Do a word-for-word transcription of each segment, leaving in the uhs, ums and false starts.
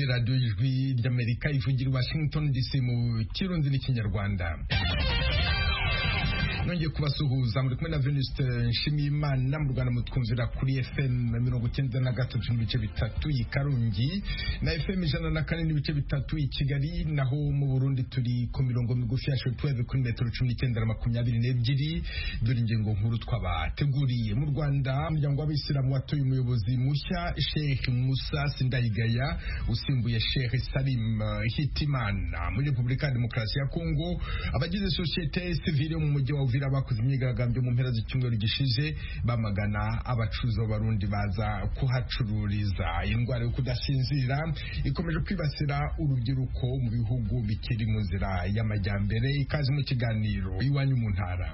radiyo y'ijwi ry'Amerika ivugira i Washington D C mu kirundi n'ikinyarwanda. Nongeye kubasuhuza muri kumwe na Venuste Nshimiyimana mu Rwanda mutwumvira kuri F M mirongo icyenda na gatatu n'ibice bitatu i Karongi na F M ijana na kane n'ibice bitatu i Kigali, naho mu Burundi turi ku mirongo migufi ya shortwave kuri metero cumi n'icyenda na makumyabiri n'ebyiri. Dore ingingo nkuru twabateguriye. Mu Rwanda umuryango w'Abisilamu watoye umuyobozi mushya Sheikh Musa Sindayigaya usimbuye Sheikh Salim Hitimana. Muri Repubulika ya Demokarasi ya Kongo abagize societe civile mu mujyi wa Uvira bakoze imyigaragambyo mu mpera z'icyumweru gishize bamagana abacuruzi b'Abarundi baza kuhacururiza. Indwara yo kudasinzira ikomeje kwibasira urubyiruko mu bihugu bikiri mu nzira y'amajyambere. Ikaze mu kiganiro iwanyu mu ntara.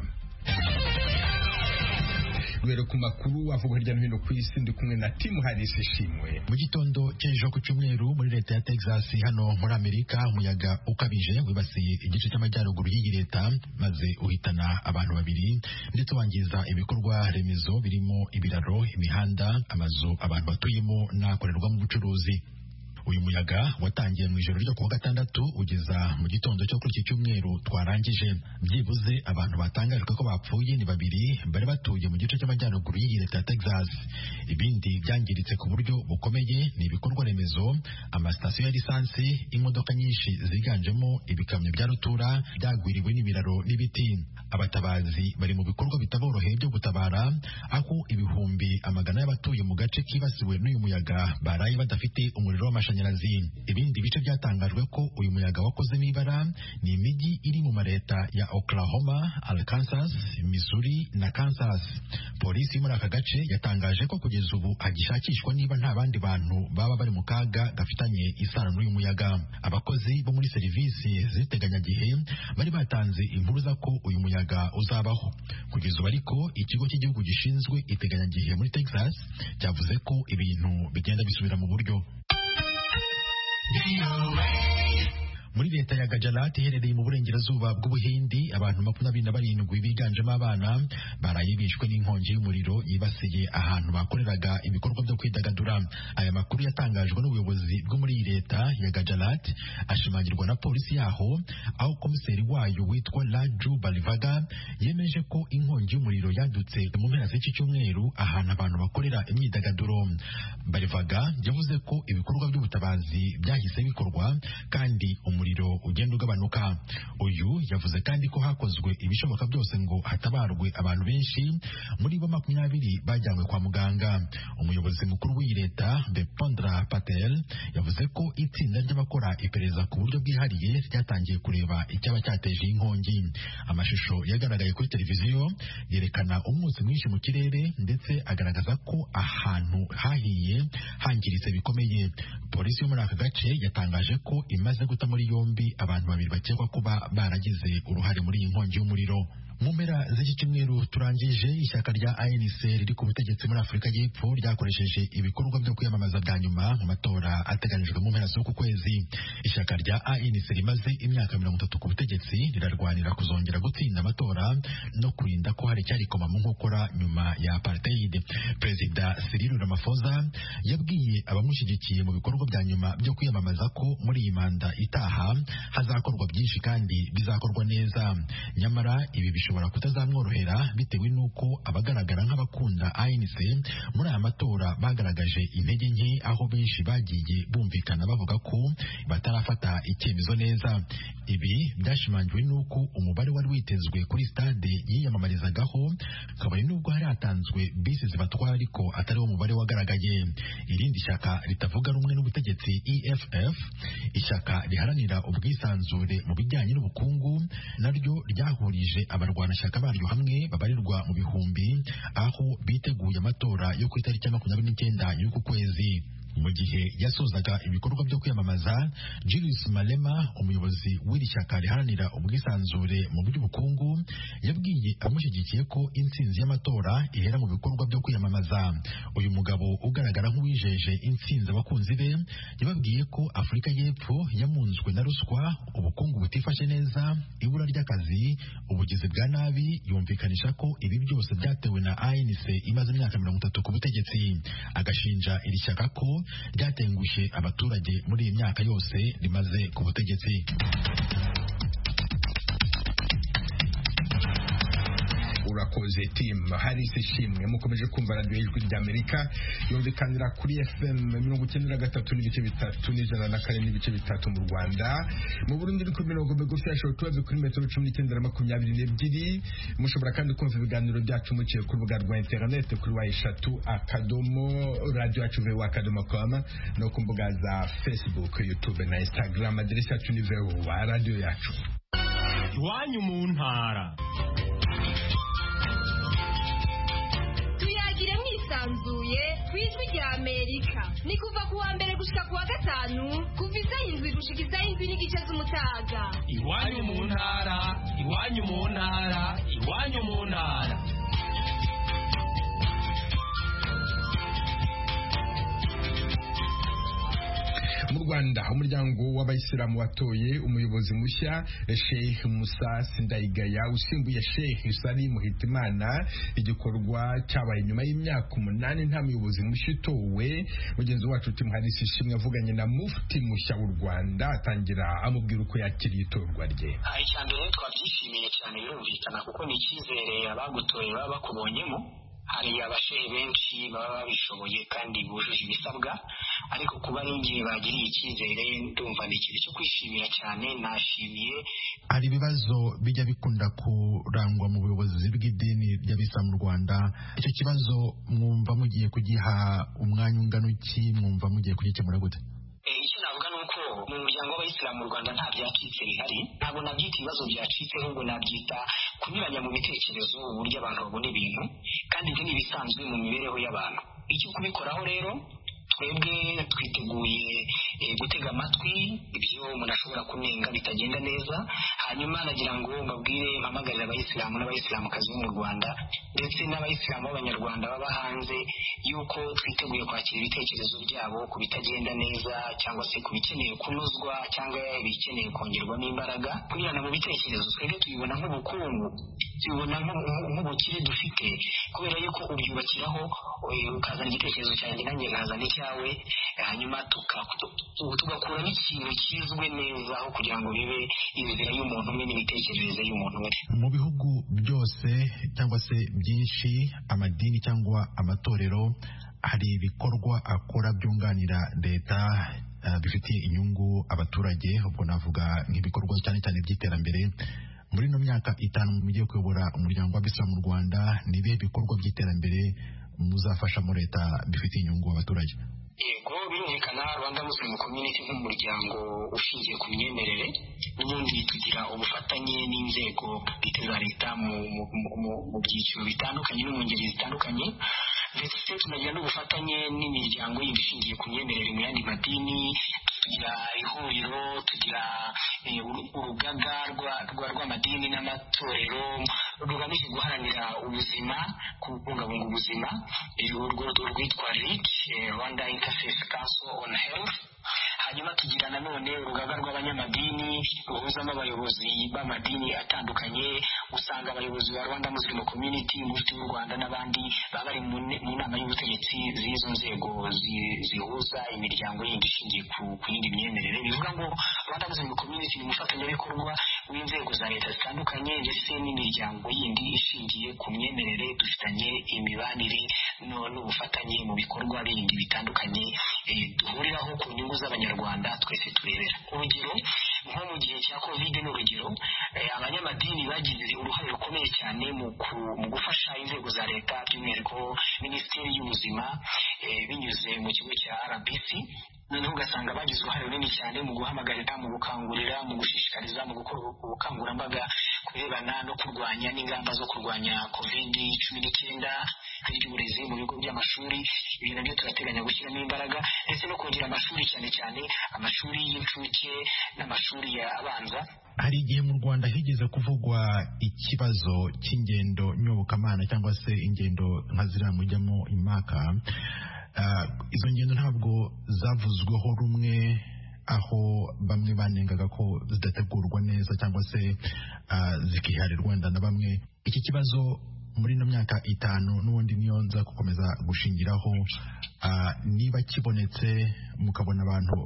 Rwero ku makuru avuga hirya no hino ku isi, ndi kumwe na Tim Harris Ishimwe. Mu gitondo cy'ejo ku cyumweru muri leta ya Texas hano muri Amerika, umuyaga ukabije wibasiye igice cy'amajyaruguru y'iyi leta maze uhitana abantu babiri ndetse wangiza ibikorwa remezo birimo ibiraro, imihanda, amazu abantu batuyemo n'akorerwamo ubucuruzi. Uyu muyaga watangiye mu ijoro ryo kuwa gatandatu ugeza mu gitondo cyo kuri iki cyumweru twarangije. Byibuze abantu batangajwe ko bapfuye ni babiri bari batuye mu gice cy'amajyaruguru y'iyi leta ya Texas. Ibindi byangiritse ku buryo bukomeye ni ibikorwa remezo, amasitasiyo ya lisansi, imodoka nyinshi ziganjemo ibikamyo bya rutura byagwiriwe n'ibiraro n'ibiti. Abatabazi bari mu bikorwa bitaboroheye byo gutabara, aho ibihumbi amagana y'abatuye mu gace kibasiwe n'uyu muyaga baraye badafite umuriro w'amashanyarazi. Ibindi bice byatangajwe ko uyu muyaga wakoze n'ibara ni imijyi iri mu mareta ya Oklahoma, Arkansas, Missouri na Kansas. Polisi muri aka gace yatangaje ko kugeza ubu hagishakishwa niba nta bandi bantu baba bari mu kaga gafitanye isano n'uyu muyaga. Abakozi bo muri serivisi z'iteganyagihe bari batanze impuruza ko uyu muyaga uzabaho. Kugeza ubu ariko ikigo cy'igihugu gishinzwe iteganyagihe muri Texas cyavuze ko ibintu bigenda bisubira mu buryo. Muri leta ya Gujarat iherereye mu burengerazuba bw'Ubuhindi, abantu makumyabiri na barindwi biganjemo abana baraye bishwe n'inkongi y'umuriro yibasiye ahantu bakoreraga ibikorwa byo kwidagadura. Aya makuru yatangajwe n'ubuyobozi bwo muri iyi leta ya Gujarat ashimangirwa na polisi yaho, aho komiseri wayo witwa Raju Balivaga yemeje ko inkongi y'umuriro yadutse mu mpera z'iki cyumweru ahantu abantu bakorera imyidagaduro. Balivaga yavuze ko ibikorwa by'ubutabazi byahise bikorwa kandi umuriro ugenda ugabanuka. Uyu yavuze kandi ko hakozwe ibishoboka byose ngo hatabarwe abantu benshi, muri bo makumyabiri bajyanywe kwa muganga. Umuyobozi mukuru w'iyi leta Bepondra Patel yavuze ko itsinda ry'abakora iperereza ku buryo bwihariye ryatangiye kureba icyaba cyateje inkongi. Amashusho yagaragaye kuri televiziyo yerekana umwotsi mwinshi mu kirere ndetse agaragaza ko ahantu hahiye hangiritse bikomeye. Polisi yo muri aka gace yatangaje ko imaze guta muri yombi abantu babiri bakekwa kuba baragize uruhare muri iyi nkongi y'umuriro. Mu mpera z'iki cyumweru turangije, ishyaka rya A N C riri ku butegetsi muri Afurika y'Epfo ryakoresheje ibikorwa byo kwiyamamaza bya nyuma mu matora ateganijwe mu mpera z'uku kwezi. Ishyaka rya A N C rimaze imyaka mirongo itatu ku butegetsi rirarwanira kuzongera gutsinda amatora no kurinda ko hari icyarikoma mu nkokora nyuma ya apartheid. Perezida Cyril Ramaphosa yabwiye abamushyigikiye mu bikorwa bya nyuma byo kwiyamamaza ko muri iyi manda itaha hazakorwa byinshi kandi bizakorwa neza. Nyamara ibi bishobora kutazamworohera bitewe n'uko abagaragara nk'abakunda A N C muri aya matora bagaragaje intege nke, aho benshi bagiye bumvikana bavuga ko batarafata icyemezo neza. Ibi byashimangiwe n'uko umubare wari witezwe kuri stade yiyamamarizagaho kabari n'ubwo hari hatanzwe bisi zibatwara ariko atari wo mubare wagaragaye. Irindi shyaka ritavuga rumwe n'ubutegetsi E F F, ishyaka riharanira ubwisanzure mu bijyanye n'ubukungu, naryo ryahurije abarwanashyaka baryo hamwe babarirwa mu bihumbi, aho biteguye amatora yo ku itariki ya makumyabiri n'icyenda y'uku kwezi. Mu gihe yasozaga ibikorwa byo kwiyamamaza, Julius Malema, umuyobozi w'iri shyaka riharanira ubwisanzure mu by'ubukungu, yabwiye abamushyigikiye ko intsinzi y'amatora ihera mu bikorwa byo kwiyamamaza. Uyu mugabo ugaragara nk'uwijeje intsinzi abakunzi be yababwiye ko Afurika y'Epfo yamunzwe na ruswa, ubukungu butifashe neza, ibura ry'akazi, ubugizi bwa nabi. Yumvikanisha ko ibi byose byatewe na A N C imaze imyaka mirongo itatu ku butegetsi. Agashinja iri shyaka ko ryatengushye abaturage muri iyi myaka yose rimaze ku butegetsi. urakoze team Harris Ishimwe mukomeje kumva radio y'ijwi ry'Amerika yumvikanira kuri F M mirongo icyenda na gatatu n'ibice bitatu n'ijana na kane n'ibice bitatu mu Rwanda, mu Burundi ni ku mirongo migufi ya shortwave kuri metero cumi n'icyenda na makumyabiri n'ebyiri. Mushobora kandi kumva ibiganiro byacu muciye ku rubuga rwa internet kuri wa eshatu akadomo radio yacu v o a akadomo com no ku mbuga za Facebook, YouTube na Instagram. Aderesi yacu ni v o a radio yacu. Iwanyu mu ntara tuyagire mwisanzuye kwijwi rya Amerika ni kuva ku wa mbere gushika ku wa gatanu kuva isaha indwi gushika isaha indwi n'igice z'umutaga. Iwanyu mu ntara iwanyu mu ntara iwanyu mu ntara. Mu Rwanda umuryango w'abayisilamu watoye umuyobozi mushya Sheikh Musa Sindayigaya usimbuye Sheikh Salim Hitimana. Igikorwa cyabaye nyuma y'imyaka umunani nta muyobozi mushya utowe. Mugenzi wacu Tim Harris Ishimwe avuganye na mufti mushya w'u Rwanda atangira amubwira uko yakiriye itorwa rye. Icyambere twabyishimiye cyane birumvikana kuko ni icyizere abagutoye baba bakubonyemo. Hari abashehe benshi baba babishoboye kandi bujuje ibisabwa, ariko kuba ari igihe bagiriye icyizere ndumva ni ikintu cyo kwishimira cyane. Nashimiye. Hari ibibazo bijya bikunda kurangwa mu buyobozi bw'idini ry'Abisilamu mu Rwanda. Icyo kibazo mwumva mugiye kugiha umwanya ungana iki? Mwumva mugiye kugikemura gute? Icyo navuga ni uko mu muryango w'Abayisilamu mu Rwanda nta byacitse bihari. Ntabwo nabyita ibibazo byacitse, ahubwo nabyita kunyuranya mu bitekerezo, uburyo abantu babona ibintu, kandi ibyo ni ibisanzwe mu mibereho y'abantu. Icyo kubikoraho rero twebwe twiteguye gutega amatwi ibyo umuntu ashobora kunenga bitagenda neza. Hanyuma nagira ngo mbabwire mpamagarira abayisilamu n'abayisilamukazi bo mu Rwanda ndetse n'abayisilamu b'abanyarwanda baba hanze yuko twiteguye kwakira ibitekerezo byabo ku bitagenda neza cyangwa se ku bikeneye kunozwa cyangwa ibikeneye kongerwamo imbaraga. Kunyurana mu bitekerezo twebwe tubibona nk'ubukungu, tubibona nk'ubukire dufite, kubera yuko ubyubakiraho ukazana igitekerezo cyanjye nanjye nkazana icyawe, hanyuma tugakura n'ikintu kizwe neza aho kugira ngo bibe inzira y'umuntu umwe n'imitekerereze y'umuntu umwe. Mu bihugu byose cyangwa se byinshi amadini cyangwa amatorero hari ibikorwa akora byunganira leta uh, bifitiye inyungu abaturage. Ubwo navuga nk'ibikorwa cyane cyane by'iterambere. Muri no myaka itanu mugiye kuyobora umuryango w'Abisilamu mu Rwanda, ni ibihe bikorwa by'iterambere muzafasha muri leta bifitiye inyungu abaturage? Yego, birumvikana Rwanda Muslim Community nk'umuryango ushingiye ku myemerere, n'ubundi tugira ubufatanye n'inzego bwite za leta mu byiciro bitandukanye no mu ngeri zitandukanye, ndetse tunagira n'ubufatanye n'imiryango yindi ishingiye ku myemerere mu yandi madini. Tugira ihuriro, tugira urugaga rw'amadini n'amatorero rugamije guharanira ubuzima, kubungabunga ubuzima, urwo rwitwa R I C, Rwanda Interfaith Council on Health. Hanyuma tugira nanone urugaga rw'abanyamadini ruhuzamo abayobozi b'amadini atandukanye. Usanga abayobozi ba Rwanda Muslim Community, mufti w'u Rwanda n'abandi baba bari mu nama y'ubutegetsi z'izo nzego zihuza imiryango yindi ishingiye ku yindi myemerere. Bivuga ngo Rwanda Muslim Community ni umufatanyabikorwa w'inzego za leta zitandukanye ndetse n'imiryango yindi ishingiye ku myemerere. Dufitanye imibanire n'ubufatanye mu bikorwa bindi bitandukanye duhuriraho ku nyungu z'abanyarwanda twese turebera. Urugero nko mu gihe cya covid n'urugero abanyamadini bagize uruhare rukomeye cyane mu gufasha inzego za leta, by'umwihariko Minisiteri y'Ubuzima binyuze mu kigo cya R B C. Noneho ugasanga bagize uruhare runini cyane mu guhamagarira, mu gukangurira, mu gushishikariza, mu gukora ubukangurambaga ku birebana no kurwanya n'ingamba zo kurwanya covid cumi n'icyenda, hari uburezi mu bigo by'amashuri. Ibi nabyo turateganya gushyiramo imbaraga, ndetse no kongera amashuri cyane cyane amashuri y'incuke n'amashuri abanza. Hari igihe mu Rwanda higeze kuvugwa ikibazo cy'ingendo nyobokamana cyangwa se ingendo nka ziriya mujyamo impaka. Uh, izo ngendo ntabwo zavuzweho rumwe, aho bamwe banengaga ko zidategurwa neza cyangwa se uh, zikiharirwa wenda na bamwe. Iki kibazo muri no myaka itanu n'ubundi niyo nza gukomeza gushingiraho niba kibonetse mukabona abantu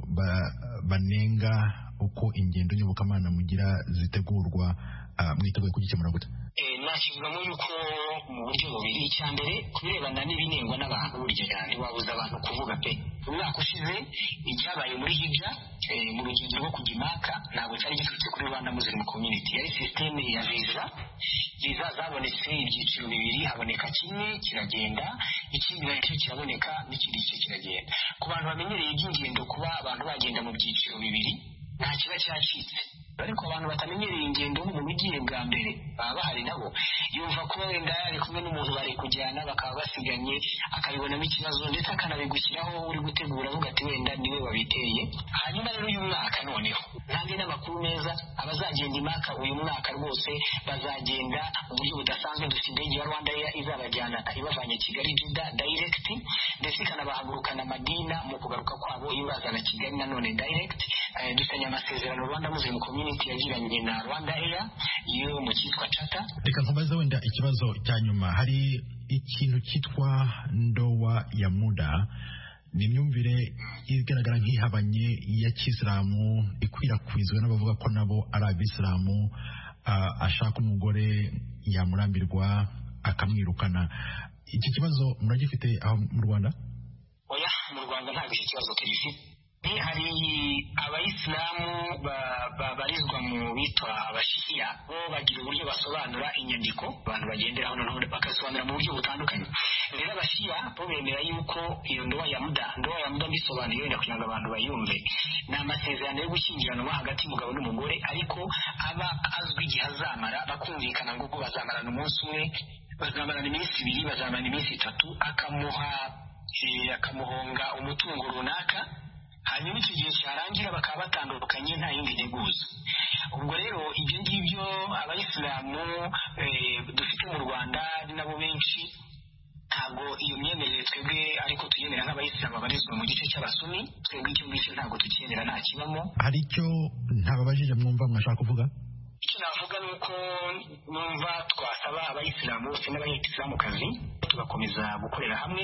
banenga uko ingendo nyobokamana mugira zitegurwa mwiteguye kugikemura gute? nashyizwamo yuko mu buryo bubiri. icya mbere kubirebana n'ibinengwa n'abantu burya cyane wabuza abantu kuvuga pe. umwaka ushize ibyabaye muri hija mu rugendo rwo kujya imaka ntabwo cyari giturutse kuri Rwanda Muslim Community, yari sisiteme ya viza. viza zabonetse ibyiciro bibiri, haboneka kimwe kiragenda, ikindi nacyo kiraboneka n'ikindi gice kiragenda. ku bantu bamenyereye iby'ingendo kuba abantu bagenda mu byiciro bibiri nta kiba cyacitse, ariko abantu batamenyereye ingendo mu bigiye bwa mbere baba bahari nabo yumva ko wenda ari kumwe n'umuntu bari kujyana bakaba basiganye akabibonamo ikibazo ndetse akanabigushyiraho uri gutegura avuga ati wenda niwe wabiteye. hanyuma rero uyu mwaka noneho ntange n'amakuru meza, abazagenda imaka uyu mwaka rwose bazagenda mu buryo budasanzwe. dufite indege ya Rwanda Air izabajyana ibavanye Kigali Jida direct ndetse ikanabahagurukana Madina mu kugaruka kwabo ibazana Kigali nanone direct. dufitanye amasezerano Rwanda Muslim Community yagiranye na Rwanda Air yo mu cyitwa Chata. Reka nkubaze wenda ikibazo cya nyuma, hari ikintu cyitwa ndoa ya muda, ni imyumvire igaragara nk'ihabanye ya Kisilamu ikwirakwizwa n'abavuga ko nabo ari Abisilamu. Uh, ashaka umugore yamurambirwa akamwirukana. Iki kibazo muragifite aho mu Rwanda? Oya, mu Rwanda ntabwo iki kibazo kirifite. hari abayisilamu babarizwa mu bitwa abashiya, bo bagira uburyo basobanura inyandiko abantu bagenderaho noneho bakasobanura mu buryo butandukanye. rero abashiya bo bemera yuko iyo ndoa ya muda ndoa ya muda bisobanuye wenda kugira ngo abantu bayumve, ni amasezerano yo gushyingiranwa hagati y'umugabo n'umugore, ariko aba azwi igihe azamara, bakumvikana ngo bazamarana umunsi umwe, bazamarana iminsi ibiri, bazamarana iminsi itatu, akamuha akamuhonga umutungo runaka, hanyuma icyo gihe cyarangira bakaba batandukanye nta yindi nteguza. ubwo rero ibyo ngibyo abayisilamu dufite mu Rwanda ari nabo benshi, ntabwo iyo myemerere twebwe ariko tuyemera nk'abayisilamu babarizwa mu gice cy'abasuni, twebwe icyo ngicyo ntabwo tukemera, nta kibamo. hari icyo ntababajije mwumva mwashaka kuvuga? icyo navuga ni uko numva twasaba abayisilamu bose n'abayisilamukazi tugakomeza gukorera hamwe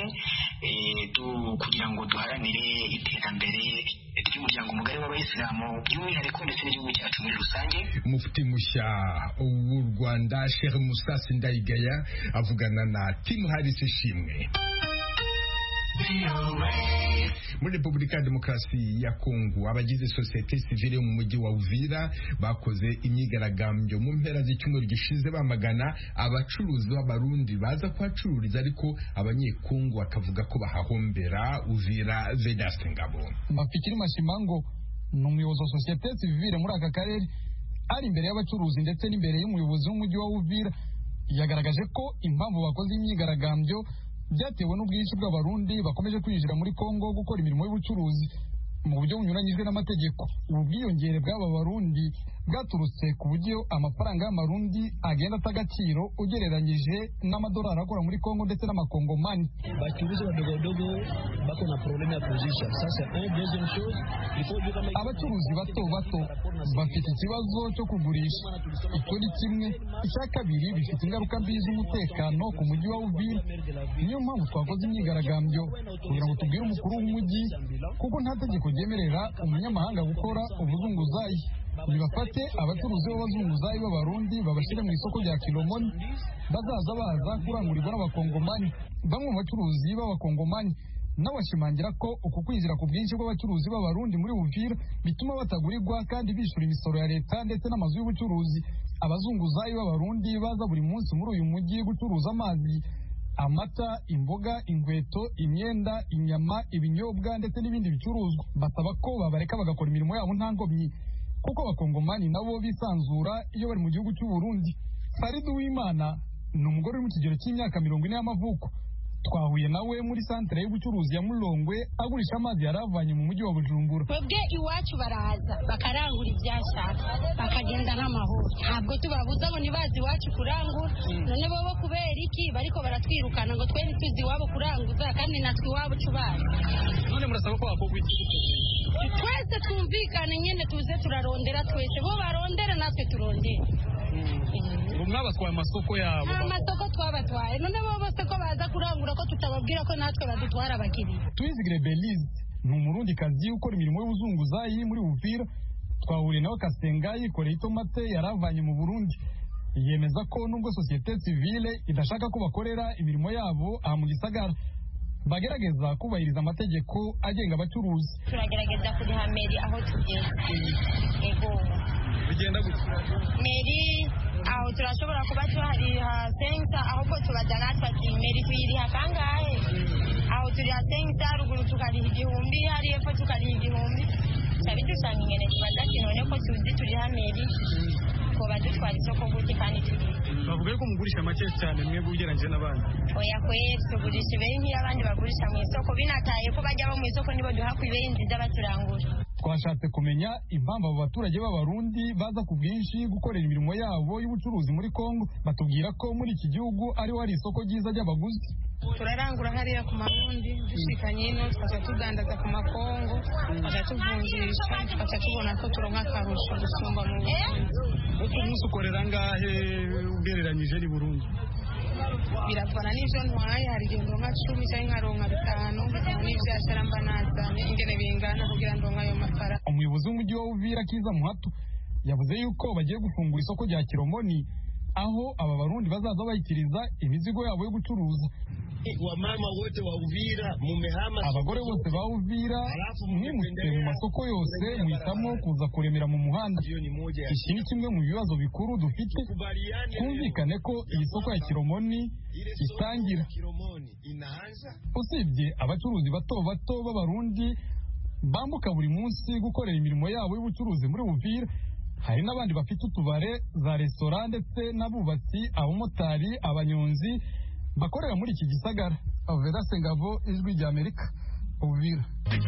kugira ngo duharanire iterambere ry'umuryango mugari w'abayisilamu by'umwihariko ndetse n'igihugu cyacu muri rusange. Mufti mushya w'u Rwanda Sheikh Musa Sindayigaya avugana na Tim Harris Ishimwe. Muri Repubulika ya Demokarasi ya Kongo, abagize sosiyete sivile mu mujyi wa Uvira bakoze imyigaragambyo mu mpera z'icyumweru gishize bamagana abacuruzi b'abarundi baza kuhacururiza, ariko abanyekongo bakavuga ko bahahombera. Uvira, Vedaste Ngabo. Mafikiri Mashimango ni umuyobozi wa sosiyete sivile muri aka karere, ari imbere y'abacuruzi ndetse n'imbere y'umuyobozi w'umujyi wa Uvira, yagaragaje ko impamvu bakoze imyigaragambyo byatewe n'ubwinshi bw'abarundi bakomeje kwinjira muri Kongo gukora imirimo y'ubucuruzi mu buryo bunyuranyije n'amategeko. Ubu bwiyongere bw'aba barundi bwaturutse ku buryo amafaranga y'amarundi agenda ata agaciro ugereranyije n'amadolari akora muri Kongo ndetse n'amakongomani. Bacuruzi badogodogo bako na problème ya position. Sasa un deuxième chose, il faut dire que abacuruzi bato bato bafite ikibazo cyo kugurisha. Icyo ni kimwe. Icya kabiri, bifite ingaruka mbi z'umutekano ku mujyi wa Uvira. Niyo mpamvu twakoze imyigaragambyo kugira ngo tubwire umukuru w'umujyi, kuko nta tegeko ryemerera umunyamahanga gukora ubuzunguzayi. Nibafate abacuruzi b'abazunguzayi b'abarundi babashyire mu isoko rya Kilomoni, bazaza baza kurangurirwa n'abakongomani. Bamwe mu bacuruzi b'abakongomani n'abashimangira ko uku kwinjira ku bwinshi bw'abacuruzi b'abarundi muri Uvira bituma batagurirwa kandi bishyura imisoro ya leta ndetse n'amazu y'ubucuruzi. Abazunguzayi b'abarundi baza buri munsi muri uyu mujyi gucuruza amazi, amata, imboga, inkweto, imyenda, inyama, ibinyobwa ndetse n'ibindi bicuruzwa. Basaba ko babareka bagakora imirimo yabo nta ngomyi, kuko abakongomani nabo bisanzura iyo bari mu gihugu cy'u Burundi. Farid Uwimana ni umugore uri mu kigero cy'imyaka mirongo ine y'amavuko. Twahuye nawe muri santere y'ubucuruzi ya Mulongwe agurisha amazi yaravanye mu mujyi wa Bujumbura. Twebwe iwacu baraza bakarangura ibyashaka bakagenda n'amahoro, ntabwo tubabuza ngo nibazi iwacu kurangura. None bo kubera iki bariko baratwirukana ngo twe ntituzi iwabo kuranguza kandi natwe iwabo cubaye? None murasaba ko bakogwa iki? Twese twumvikane nyene tuze turarondera, twese bo barondera natwe turondera. Ngo mwabatwaye amasoko yabo? Amasoko twabatwaye kurangura ko tutababwira ko natwe badutwara abakiriya. Twizigire Belize ni umurundi kazi ukora imirimo y'ubuzunguzayi muri Uvira. Twahuriye nawe Kasenga yikoreye itomate yaravanye mu Burundi. Yemeza ko nubwo societe civile idashaka ko bakorera imirimo yabo aha mu gisagara, bagerageza kubahiriza amategeko agenga abacuruzi. Turagerageza kuriha meri aho tugeze. Ego bigenda gutya meri aho turashobora kuba tuhariha sensa ahubwo tubajana twati meri tuyiriha kangahe aho turiha sensa ruguru tukariha igihumbi hari epfo tukariha igihumbi cyabidusanga ingene tubadati none ko tuzi turiha meri ko badutwara isoko gute kandi turi bavuga ko mugurisha make cyane mwebwe ugereranyije n'abandi. Oya kweri tugurisha ibintu nk'abandi bagurisha mu isoko binataye ko bajya bo mu isoko nibo duha ku ibintu nziza baturangura. Twashatse kumenya impamvu abo baturage b'abarundi baza ku bwinshi gukorera imirimo yabo y'ubucuruzi muri Kongo. Batubwira ko muri iki gihugu ariho hari isoko ryiza ry'abaguzi. Turarangura hariya ku Marundi dushikanye ino twaca tudandaza ku Makongo twaca tuvunjisha twaca tubona ko turonka akarusho gusumba mu Burundi. Uko umunsi ukorera ngahe ugereranyije ni Burundi? Biravana n'ivyo ntwaye, hari igihe ndonka cumi cyangwa nkaronka bitanu n'ivyashara mba nazanye ingene bingana kugira ndonka ayo mafaranga. Umuyobozi w'umujyi wa Uvira Kiza Muhato yavuze yuko bagiye gufungura isoko rya Kiromoni aho aba barundi bazaza bayikiriza imizigo yabo yo gucuruza. Wamama wote wa Uvira mumehama, abagore bose ba Uvira mwimutse mu masoko yose muhitamo kuza kuremera mu muhanda. Iki ni kimwe mu bibazo bikuru dufite, twumvikane ko iyi soko ya Kiromoni itangira. Usibye abacuruzi bato bato b'abarundi bambuka buri munsi gukorera imirimo yabo y'ubucuruzi muri Uvira, hari n'abandi bafite utubare za restaurant ndetse n'abubatsi, abamotari, abanyonzi bakorera muri iki gisagara. Avera Sengabo, Ijwi rya Amerika, Uvira.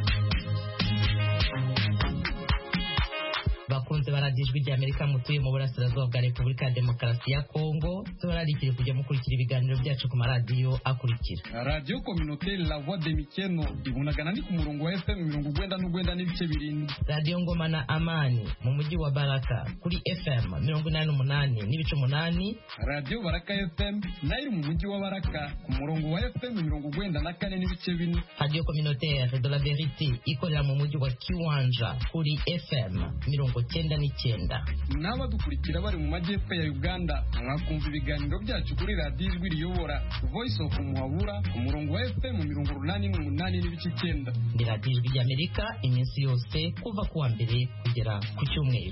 Bakunze baradijwi rya Amerika mutuye mu burasirazuba bwa Repubulika ya Demokarasi ya Kongo, tubararikire kujya mukurikira ibiganiro byacu ku maradiyo akurikira. Radio Communautaire La Voix de Mikeno ibunagana ni ku murongo wa F M mirongo ugwenda n'ugwenda n'ibice birindwi. Radio Ngoma na Amani mu mujyi wa Baraka kuri F M mirongo inani n'umunani n'ibice umunani. Radio Baraka F M nayo mu mujyi wa Baraka ku murongo wa F M mirongo ugwenda na kane n'ibice bine. Radio Communautaire de la Vérité ikorera mu mujyi wa Kiwanja kuri F M mirongo cyenda n'icyenda. N'abadukurikira bari mu majyepfo ya Uganda mwakumva ibiganiro byacu kuri Radio Ijwi riyobora Voice of Muhabura ku murongo wa F M mirongo urunani n'umunani n'ibice icyenda. Ni Radio Ijwi ry'Amerika iminsi yose kuva ku wa mbere kugera ku cyumweru.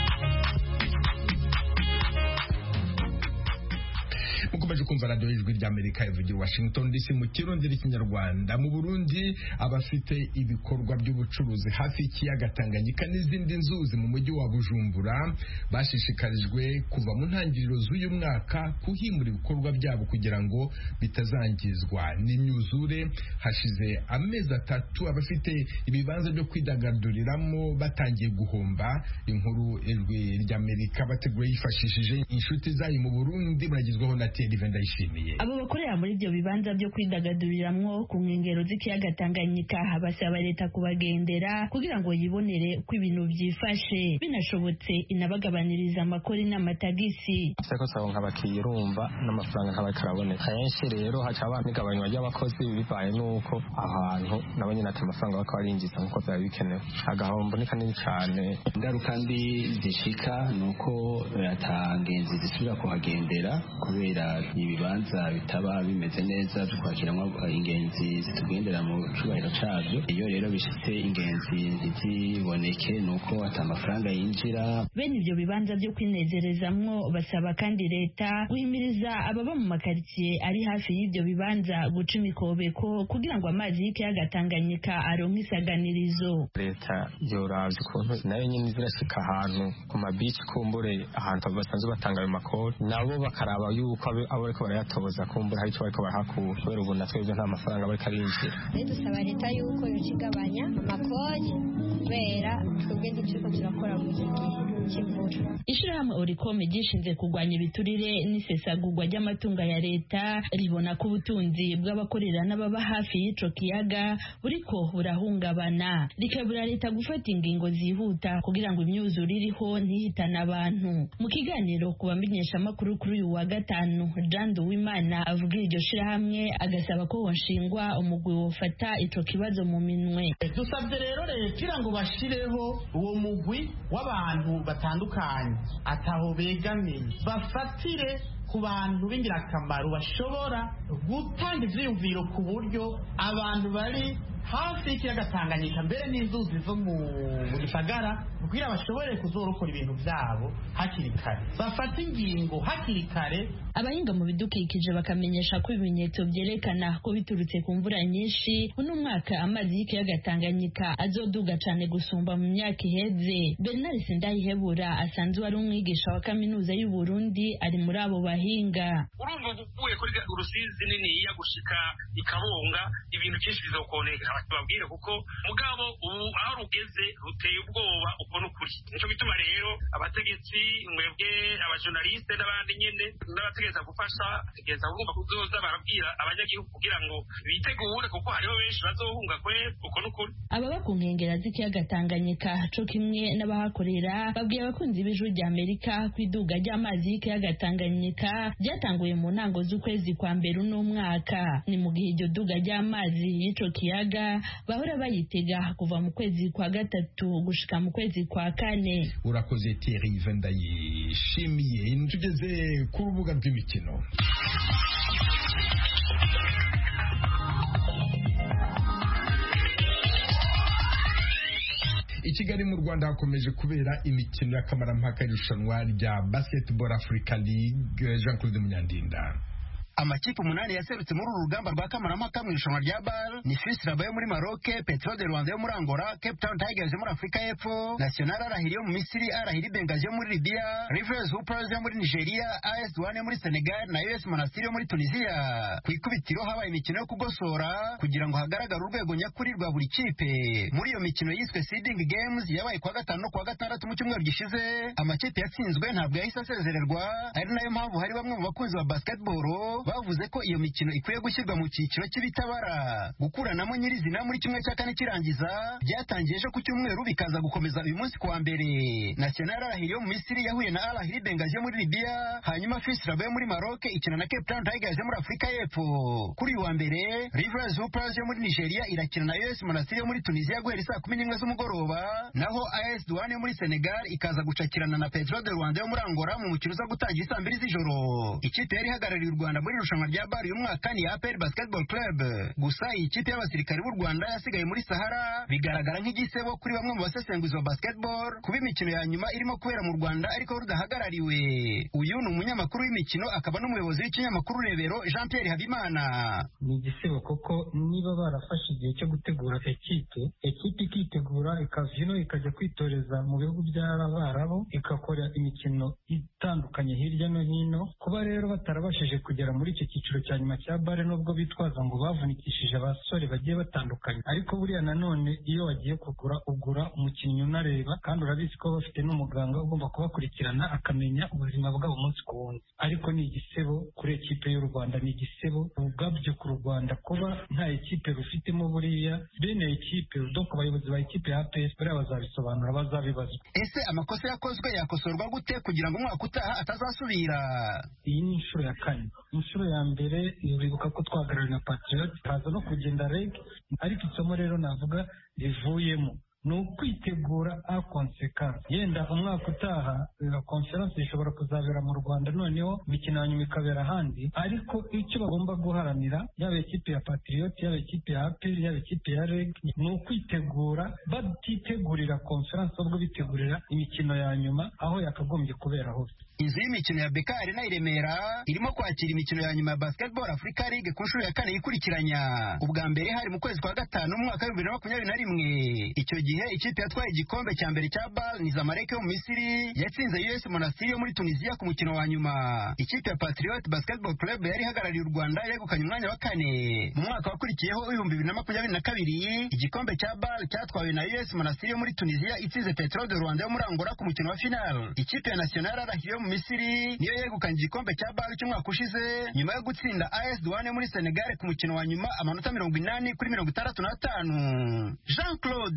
mukomeje kumva radio Ijwi ry'Amerika ivugira Washington D C mu kirundi n'ikinyarwanda. Mu Burundi abafite ibikorwa by'ubucuruzi hafi y'ikiyaga Tanganyika n'izindi nzuzi mu mujyi wa Bujumbura bashishikarijwe kuva mu ntangiriro z'uyu mwaka kuhimura ibikorwa byabo kugira ngo bitazangizwa n'imyuzure. Hashize amezi atatu abafite ibibanza byo kwidagaduriramo batangiye guhomba. Inkuru Ijwi ry'Amerika bateguye yifashishije inshuti zayo mu Burundi bagizweho na abo bakorera muri ibyo bibanza byo kwidagaduriramo ku nkengero z'ikiyaga Tanganyika basaba leta kubagendera kugira ngo yibonere uko ibintu byifashe, binashobotse inabagabaniriza amakori n'amatagisi. Seko saho nk'abakiriya urumva n'amafaranga nk'abakaraboneka henshi, rero haca abamigabanywa ry'abakozi bibaye nuko ahantu nabo nyine ati amafaranga bakaba barinjiza nk'uko byari bikenewe, agahombo ni kanini cyane. Ingaruka mbi zishika nuko atangenzi zisubira kuhagendera kubera ibibanza bitaba bimeze neza twakiramo ingenzi zitugendera mu cyubahiro cyabyo. Iyo rero bishitse ingenzi ntiziboneke nuko ata amafaranga yinjira. Bene ibyo bibanza byo kwinezerezamwo basaba kandi leta guhimiriza ababa mu makaritsiye ari hafi y'ibyo bibanza guca imikobeko kugira ngo amazi y'ikiyaga Tanganyika aronke isaganirizo. Leta yoravye ukuntu nayo nyine zirashika ahantu ku mabici kumbure ahantu basanzwe batanga ayo makori, nabo bakaraba yuko abo ariko barayatoza kumbura hari icyo bariko barahakura, kubera ubu natwe ibyo nta mafaranga bariko arinjira. Dusaba leta yuko yocigabanya amakori kubera twebwe ntituko turakora mu gihe cy'imvura. Ishirahamwe Oricome gishinze kurwanya ibiturire n'isesagurwa ry'amatunga ya leta ribona ko ubutunzi bw'abakorera n'ababa hafi y'ico kiyaga buriko burahungabana, rikabura leta gufata ingingo zihuta kugira ngo imyuzure iriho ntihitane abantu. Mu kiganiro kubamenyesha amakuru kuri uyu wa gatanu gatanu Jean Duwimana avuga iryo shirahamwe agasaba ko washingwa umugwi wofata ico kibazo mu minwe. Dusabye rero leta ngo bashireho uwo mugwi w'abantu batandukanye ataho begamiye bafatire ku bantu b'ingirakamaro bashobora gutanga ivyiyumviro ku buryo abantu bari hafi y'ikiyaga Tanganyika mbere n'inzuzi zo mu gisagara kugira bashobore kuzorokora ibintu byabo hakiri kare bafata ingingo hakiri kare. Abahinga mu bidukikije bakamenyesha ko ibimenyetso byerekana ko biturutse ku mvura nyinshi uno mwaka amazi y'ikiyaga Tanganyika azoduga cyane gusumba mu myaka iheze. Bernard Sindayihebura asanzwe ari umwigisha wa kaminuza y'u Burundi ari muri abo bahinga. Urumva uvuye kuri Rusizi nini ya gushika ikabonga ibintu byinshi bizokoneka babwire kuko mugabo ubu aho rugeze ruteye ubwoba uko n'ukuri. Nico bituma rero abategetsi mwebwe abajournaliste n'abandi nyene n'abategeza gufasha tegeza urumva kuzoza barabwira abanyagihugu kugira ngo bitegure kuko hariho benshi bazohunga kwe uko n'ukuri. Ababa ku nkengera z'ikiyaga Tanganyika co kimwe n'abahakorera babwiye abakunzi b'ijwi rya Amerika kwiduga ry'amazi y'ikiyaga Tanganyika ryatanguye mu ntango z'ukwezi kwa mbere uno mwaka. Ni mu gihe iryo duga ry'amazi y'ico kiyaga bahora bayitega kuva mu kwezi kwa gatatu gushika mu kwezi kwa kane. Urakoze Thierry Vendayishimiye. Tugeze ku rubuga rw'imikino. I Kigali mu Rwanda hakomeje kubera imikino y'akamarampaka y'irushanwa rya Basketball Africa League. Jean Claude Munyandinda. Amakipe umunani yaserutse muri uru rugamba rwa kamarampaka mu irushanwa rya B A L ni F I S Rabat yo muri Maroc, Petro de Rwanda yo muri Angola, Cape Town Tigers yo muri Afrika y'Epfo, National Al Ahly yo mu Misiri, Al Ahly Benghazi yo muri Libya, Rivers Hoopers yo muri Nigeria, A S Douanes yo muri Senegal na U S Monastir yo muri Tunisia. Ku ikubitiro habaye imikino yo kugosora kugira ngo hagaragare urwego nyakuri rwa buri kipe. Muri iyo mikino yiswe Seeding Games yabaye kwa gatanu no kwa gatandatu mu cyumweru gishize, amakipe yatsinzwe ntabwo yahise asezererwa, ari nayo mpamvu hari bamwe mu bakunzi ba basketball bavuze ko iyo mikino ikwiye gushyirwa mu cyiciro cy'ibitabara. Gukuranamo nyirizina muri kimwe cya kane kirangiza byatangiye ejo ku cyumweru bikaza gukomeza uyu munsi kuwa mbere. National Al Ahly yo mu Misiri yahuye na Al Ahly Benghazi yo muri Libya, hanyuma F I S Rabat yo muri Maroc ikina na Cape Town Tigers yo muri Afrika y'Epfo. Kuri uyu wa mbere Rivers Hoopers yo muri Nigeria irakina na U S Monastir yo muri Tunisia guhera saa kumi n'imwe z'umugoroba, naho A S Douanes yo muri Senegal ikaza gucakirana na Petro de Rwanda yo muri Angola mu mukino uza gutangira saa mbiri z'ijoro. Ikipe yari ihagarariye u Rwanda muri irushanwa rya B A L uyu mwaka ni A P R Basketball Club. Gusa iyi kipe y'abasirikare b'u Rwanda yasigaye muri Sahara bigaragara nk'igisebo kuri bamwe mu basesenguzi ba basketball kuba imikino ya nyuma irimo kubera mu Rwanda ariko rudahagarariwe. Uyu ni umunyamakuru w'imikino akaba n'umuyobozi w'ikinyamakuru Rebero Jean Pierre Habimana. Ni igisebo kuko niba barafashe igihe cyo gutegura ekipe ekipe ikitegura ikavino ikajya kwitoreza mu bihugu by'Abarabu ikakora imikino itandukanye hirya no hino, kuba rero batarabashije kugera muri icyo cyiciro cya nyuma cya B A L nubwo bitwaza ngo bavunikishije abasore bagiye batandukanye, ariko buriya nanone iyo wagiye kugura ugura umukinnyi unareba kandi urabizi ko bafite n'umuganga ugomba kubakurikirana akamenya ubuzima bwabo umunsi ku wundi. Ariko ni igisebo kuri ekipe y'u Rwanda, ni igisebo ubwabyo ku Rwanda kuba nta ekipe rufitemo buriya bene ekipe donc abayobozi ba ekipe ya A P S buriya bazabisobanura bazabibazwa. Ese amakosa yakozwe yakosorwa gute kugira ngo umwaka utaha atazasubira? Iyi ni inshuro ya kane. Inshuro ya mbere uribuka ko twahagarariwe na Patriot haza no kugenda reg, ariko isomo rero navuga rivuyemo ni ukwitegura a konsekansi. Yenda umwaka utaha konferensi ishobora kuzabera mu Rwanda, noneho imikino ya nyuma ikabera ahandi, ariko icyo bagomba guharanira yaba ekipe ya Patriot yaba ekipe ya A P R yaba ekipe ya Reg ni ukwitegura batitegurira konferensi ahubwo bitegurira imikino ya nyuma aho yakagombye kubera hose. Inzu y'imikino ya Beka Arena i Remera irimo kwakira imikino ya nyuma ya Basketball Africa League ku nshuro ya kane yikurikiranya. Ubwa mbere hari mu kwezi kwa gatanu mu mwaka wa bibiri na makumyabiri na rimwe. Icyo gihe ikipe yatwaye igikombe cya mbere cya B A L ni Zamalek yo mu Misiri yatsinze U S Monastir yo muri Tunisia ku mukino wa nyuma. Ikipe ya Patriot Basketball Club yari ihagarariye u Rwanda yegukanye umwanya wa kane. Mu mwaka wakurikiyeho w'ibihumbi bibiri na makumyabiri na kabiri igikombe cya B A L cyatwawe na U S Monastir yo muri Tunisia itsinze Petro de Rwanda yo muri Angola ku mukino wa final. Ikipe ya National Al Ahly yo mu Misiri niyo yegukanye igikombe cya B A L cy'umwaka ushize nyuma yo gutsinda A S Douanes muri Senegal ku mukino wa nyuma amanota mirongo inani kuri mirongo itandatu n'atanu. Jean Claude Munya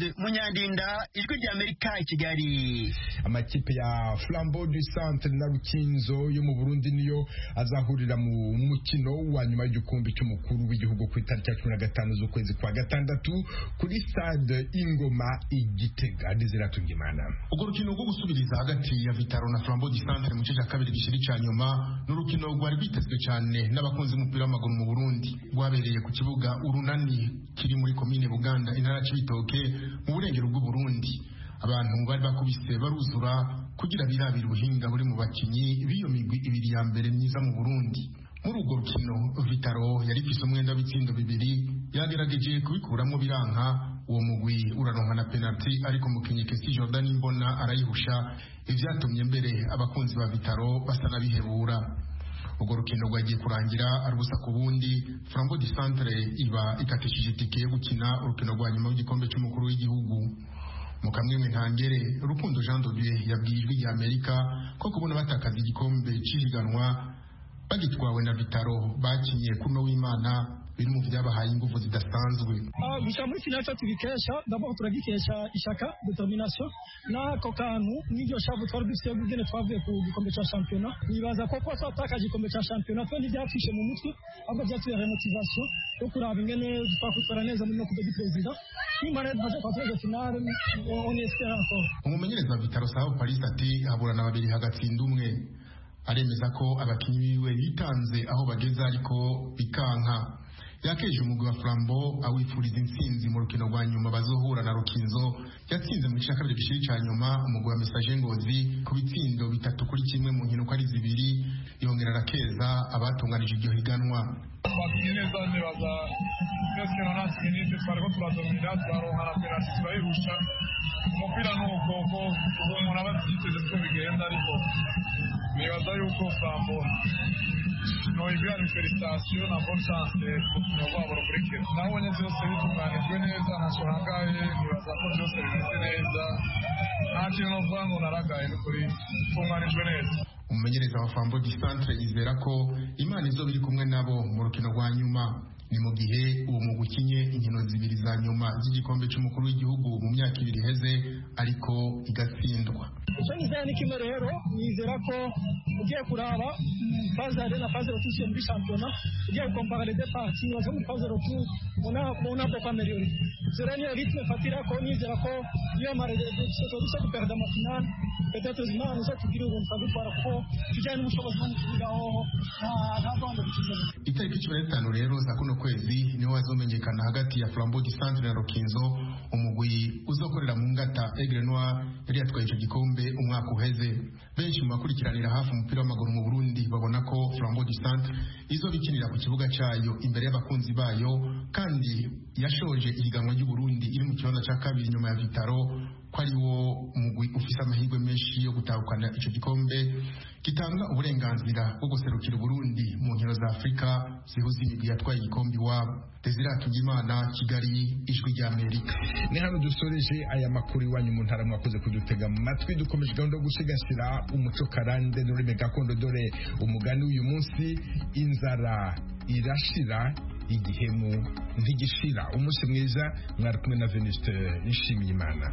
Munyandinda, ijwi rya Amerika i Kigali. Amakipe ya Flambeau du Centre na Rukinzo yo mu Burundi niyo azahurira mu mukino wa nyuma y'igikombe cy'umukuru w'igihugu ku itariki ya cumi na gatanu z'ukwezi kwa gatandatu kuri stade Ingoma Igitega. Diziratungiimana. Ubwo rukino rwo gusubiriza hagati ya Vitaro na Flambeau du Centre mu gice cya kabiri gishiri cya nyuma n'urukino rwari rwitezwe cyane n'abakunzi b'umupira w'amaguru mu Burundi, rwabereye ku kibuga Urunani kiri muri komine Buganda intara Cibitoke mu burengero bw'u Burundi. Abantu bari bakubise baruzura kugira birabira ubuhinga buri mu bakinyi b'iyo migwi ibiri ya mbere myiza mu Burundi. Muri urwo rukino Vitaro yari ifise umwenda w'ibitsindo bibiri, yagerageje kubikuramwo biranka, uwo mugwi uraronka na penalty ariko mukinyi Kesi Jordan Mbona arayihusha, ivyatumye mbere abakunzi ba Vitaro basa nabihebura. Urwo rukino rwagiye kurangira arubusa ku bundi, Flambeau du Centre iba ikatishije itike yo gukina urukino rwa nyuma w'igikombe cy'umukuru w'igihugu. Mukamwemwe ntangere Rukundo Jean de Dieu yabwijwe ya Amerika ko kubona batakaza igikombe cy'ihiganwa bagitwawe na Vitaro bakinye kuno w'Imana biri mu vyabahaye ingufu zidasanzwe. Ah, gushika muri final cyo tubikesha, d'abord turagikesha ishaka, determination na ko kantu n'iryo shavu twari dufite gugene twavuye ku gikombe cya championnat. Nibaza ko ko twatakaje igikombe cya championnat twe ntibyafishe mu mutwe, ahubwo byatuye remotivation yo kuraba ingene twakwitwara neza muri no kudegi president. Imana yaje kwateza final on espère encore. Umumenyereza wa Vitaro Sao Paris ati haburana babiri hagatsinda umwe. Aremeza ko abakinyi biwe bitanze aho bageze ariko bikanka. Yakeje umugwi wa Flambeau awifuriza intsinzi mu rukino rwa nyuma bazohura na Rukinzo yatsinze mu gice cya kabiri gishiri cya nyuma umugwi wa Message Ngozi ku bitsindo bitatu kuri kimwe mu nkino ari zibiri, yongera arakeza abatunganije iryo higanwa. Neza nibaza twese na nasi minute twariko turadomina turaronka na penalty turayirusha, umupira nuko ko umuntu abatsiteze ko bigenda ariko nibaza yuko Flambeau no ibira ni felicitation na bonne chance no wabo rukurikira nabonye byose bitunganijwe neza nashorangaye nibaza ko byose bimeze neza nta kintu novuga ngo naragaye n'ukuri tunganijwe neza. Umumenyereza wa Flambeau du Centre yizera ko Imana izo biri kumwe nabo mu rukino rwa nyuma, ni mu gihe uwo mugukinye inkino zibiri za nyuma z'igikombe cy'umukuru w'igihugu mu myaka ibiri heze ariko igatsindwa. Icyo nizera ni kimwe rero, nizera ko ugiye kuraba phase ya na phase rotation muri championnat, ugiye kompara les deux parties, wazo muri phase rotation on a on a beaucoup amélioré. Zera ni rythme fatira ko nizera ko iyo mare de solution de perdre ma finale peut-être zima nous a tugira ngo nsabe para ko tujyane n'ubushobozi bwo kubigaho na na bande bikiza. Itariki cumi na gatanu rero za kuno kwezi niho wazomenyekana hagati ya Flambeau du Centre na Rukinzo, umugwi uzokorera mu ngata Aigle Noir yari yatwaye icyo gikombe umwaka uheze. Benshi mu bakurikiranira hafi umupira w'amaguru mu Burundi babona ko Flambeau du Centre izo bikinira ku kibuga cyayo imbere y'abakunzi bayo, kandi yashoje ihiganwa ry'u Burundi iri mu kibanza cya kabiri nyuma ya Vitaro, ko ari wo mugwi ufise amahirwe menshi yo gutahukana icyo gikombe gitanga uburenganzira bwo guserukira Burundi mu nkino za Afrika zihuza imigwi yatwaye igikombe iwabo. Diziratungiimana, Kigali, ijwi rya Amerika. Ni hano dusoreje aya makuru iwanyu mu ntara, mwakoze kudutega mu matwi. Dukomeje gahunda yo gusigasira umuco karande n'ururimi gakondo, dore umugani w'uyu munsi: inzara irashira igihemu ntigishira. Umunsi mwiza, mwari kumwe na Venuste Nshimiyimana.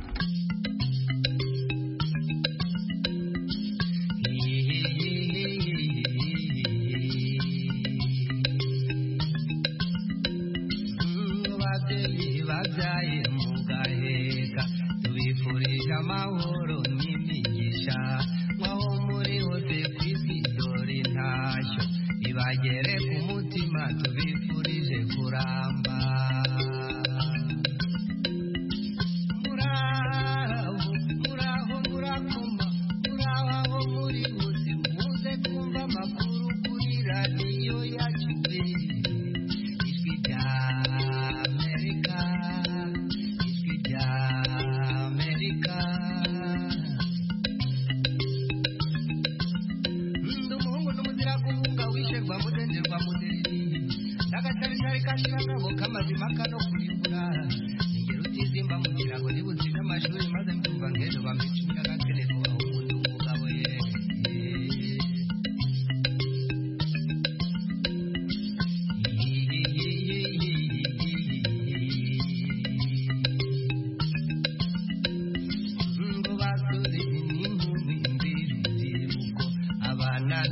Amahoro n'imigisha mwaho muri hose kwisi dore ntashyo ibagere ku mutima tubifurije kuramba. Muraho muraho murakoma muraho aho muri hose muze kumva amakuru kuri radiyo yacu ijwi rya Amerika, ijwi rya Amerika. Mudenderwa muderi ndagatarishari kashirangabo kamazima kano